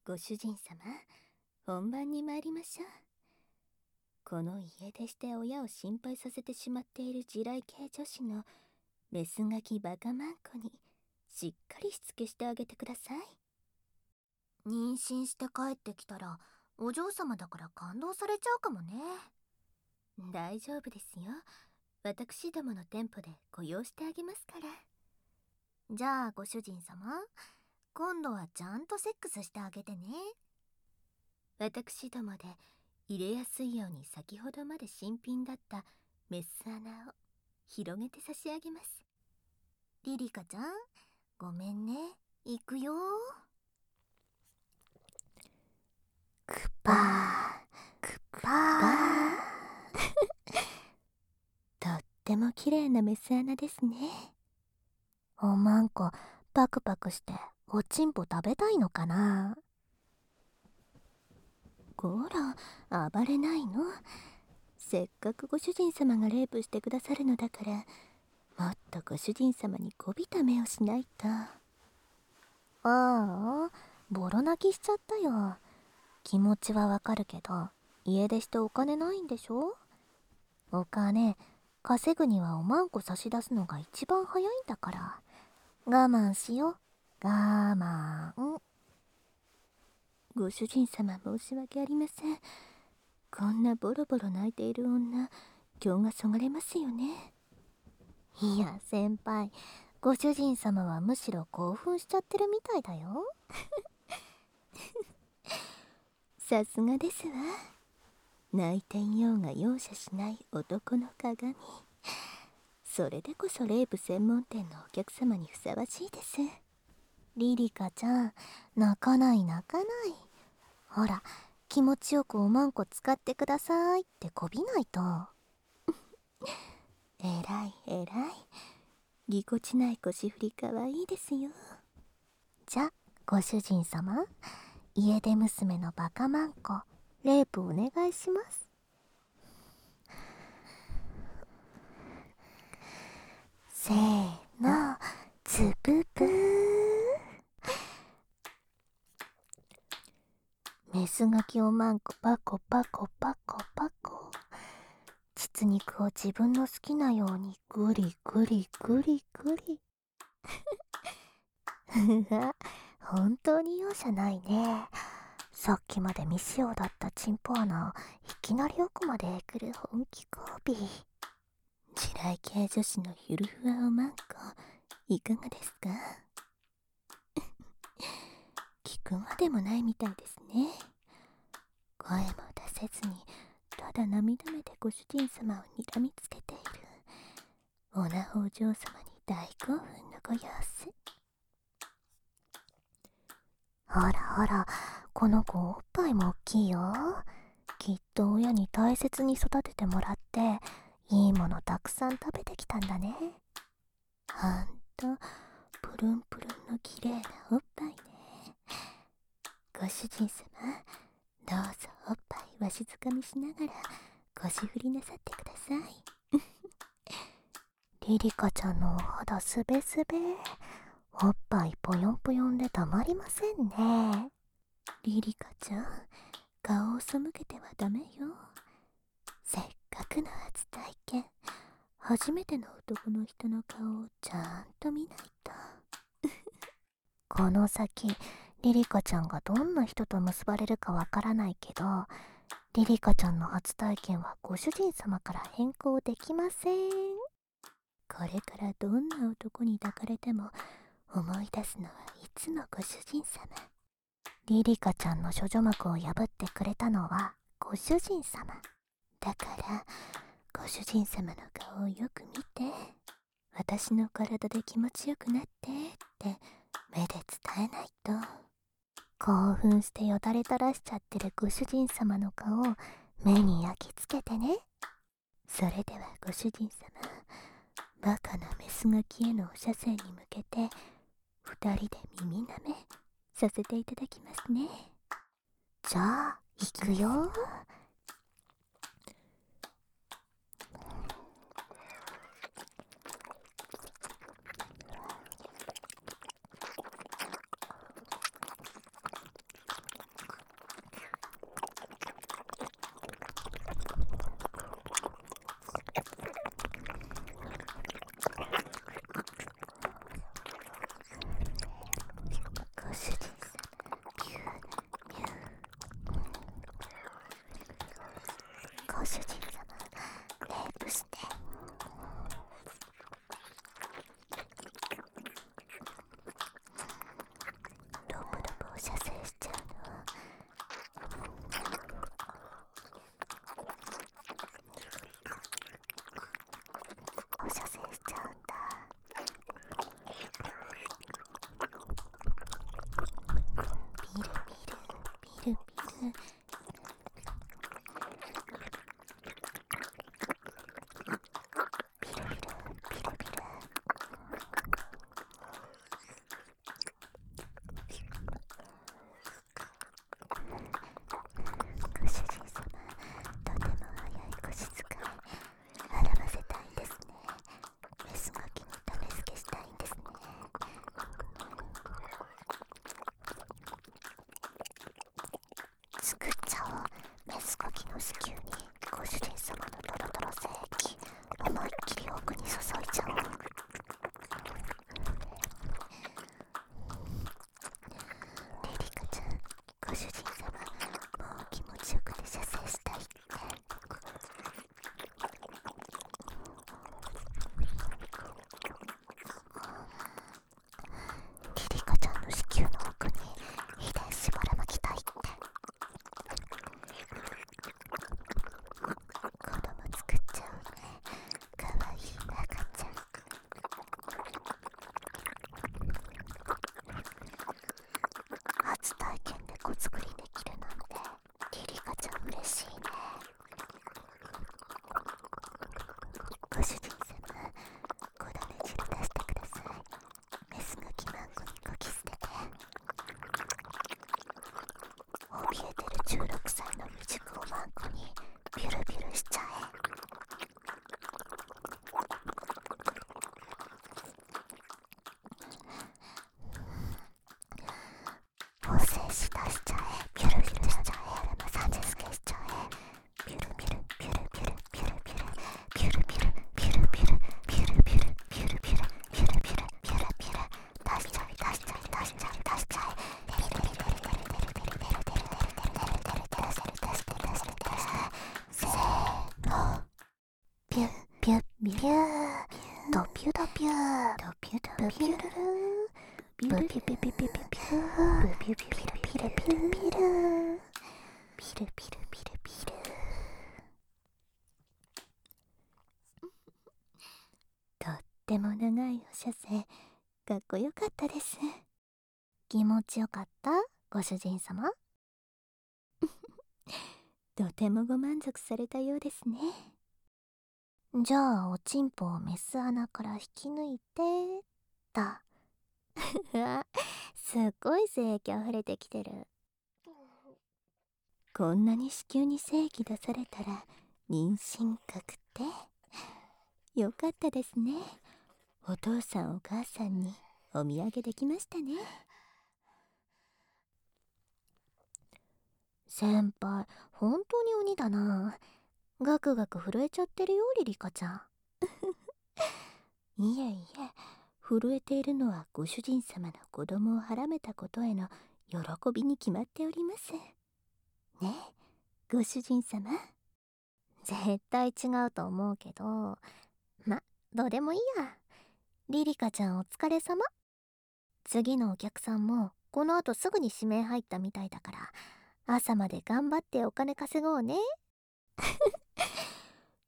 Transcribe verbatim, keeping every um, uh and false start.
ご主人様、本番に参りましょう。この家出して親を心配させてしまっている地雷系女子のメスガキバカマンコにしっかりしつけしてあげてください。 妊娠して帰ってきたらお嬢様だから感動されちゃうかもね。 大丈夫ですよ。私どもの店舗でご用してあげますから。 じゃあご主人様、今度はちゃんとセックスしてあげてね。 私どもで入れやすいように先ほどまで新品だったメス穴を広げて差し上げます。 リリカちゃん、ごめんね。行くよ。 クパークパーとっても綺麗なメス穴ですね。 おまんこパクパクしておちんぽ食べたいのかな。 こら、暴れないの。せっかくご主人様がレイプしてくださるのだから、もっとご主人様にこびた目をしないと。ああ、ボロ泣きしちゃったよ。気持ちはわかるけど、家出してお金ないんでしょ。お金稼ぐにはおまんこ差し出すのが一番早いんだから、我慢しよう。我慢。 ご主人様、申し訳ありません。こんなボロボロ泣いている女、今日がそがれますよね。 いや先輩、ご主人様はむしろ興奮しちゃってるみたいだよ。 さすがですわ。泣いていようが容赦しない男の鏡。それでこそレイプ専門店のお客様にふさわしいです。 リリカちゃん、泣かない泣かない。ほら、気持ちよくおまんこ使ってくださいってこびないと。 えらいえらい。ぎこちない腰振りかわいいですよ。 じゃ、ご主人様、家出娘のバカマンコ、レイプお願いします。せーの、つぶぶー。メスガキおまんこパコパコパコパコ。膣肉を自分の好きなようにグリグリグリグリ。ふわ、本当に容赦ないね。さっきまで未使用だったチンポ穴をいきなり奥までえぐる本気交尾。 地雷系女子のゆるふわおまんこ、いかがですか？聞くまでもないみたいですね。声も出せずにただ涙目でご主人様を睨みつけているオナホお嬢様に大興奮のご様子。 ほらほら、この子おっぱいも大きいよ。きっと親に大切に育ててもらっていいものたくさん食べてきたんだね。 ほんとプルンプルンの綺麗なおっぱいね。ご主人様、どうぞおっぱいわしづかみしながら腰振りなさってください。 リリカちゃんのお肌すべすべ、おっぱいぽよんぽよんでたまりませんね。 リリカちゃん、顔を背けてはダメよ。せっかくの初体験、初めての男の人の顔をちゃんと見ないと。 この先リリカちゃんがどんな人と結ばれるかわからないけど、リリカちゃんの初体験はご主人様から変更できません。 これからどんな男に抱かれても思い出すのはいつもご主人様。 リリカちゃんの処女膜を破ってくれたのはご主人様だから、ご主人様の顔をよく見て、私の体で気持ちよくなってって目で伝えないと。 興奮してよだれ垂らしちゃってるご主人様の顔を目に焼き付けてね。 それではご主人様、バカなメスガキへのお射精に向けて二人で耳舐めさせていただきますね。 じゃあ行くよ。 ご主人様、とても早い腰使い洗わせたいんですね。メスガキに種付けしたいんですね。作っちゃおう。メスガキの子宮にご主人様のトロトロ精液思いっきり奥に注いじゃおう。レリカちゃん、ご主人様もう気持ちよくて射精したいって。リリカちゃんの子宮の奥に遺伝子ばらまきたいって。子供作っちゃおうね。かわいい赤ちゃん。初体験で子作りできるなんてリリカちゃん嬉しいね。ご主人様、子種汁出してください。メスガキマンコにこき捨てて。怯えてるじゅうろくさいの未熟をマンコにビュルビュルしちゃえ。お精子出しちゃえ。ビュルビュルしちゃえ。種付けしちゃえ。ビュルビュルビュルビュルビュルビュルビュルビュルビュルビュルビュルビュルビュルビュルビュルビュルビュルビュル出しちゃえ出しちゃえ出しちゃえ出しちゃえ。せーの、ピュッピュッピュードピュドピュードピュドピュルルブピュピュピュピュピュピュブピュピュピルピルピルピルピルピルピルピルピル。 とっても長いお射精、かっこよかったです。 気持ちよかった、ご主人様。 とてもご満足されたようですね。 じゃあおちんぽをメス穴から引き抜いてだ。 すっごい精液あふれてきてる。こんなに子宮に精液出されたら妊娠確定。よかったですね。お父さんお母さんにお土産できましたね。 先輩、本当に鬼だな。ガクガク震えちゃってるよ、リリカちゃん。いえいえ、震えているのはご主人様の子供をはらめたことへの喜びに決まっております。ねえ、ご主人様。 絶対違うと思うけど、ま、どうでもいいや。リリカちゃんお疲れ様。次のお客さんもこの後すぐに指名入ったみたいだから、朝まで頑張ってお金稼ごうね。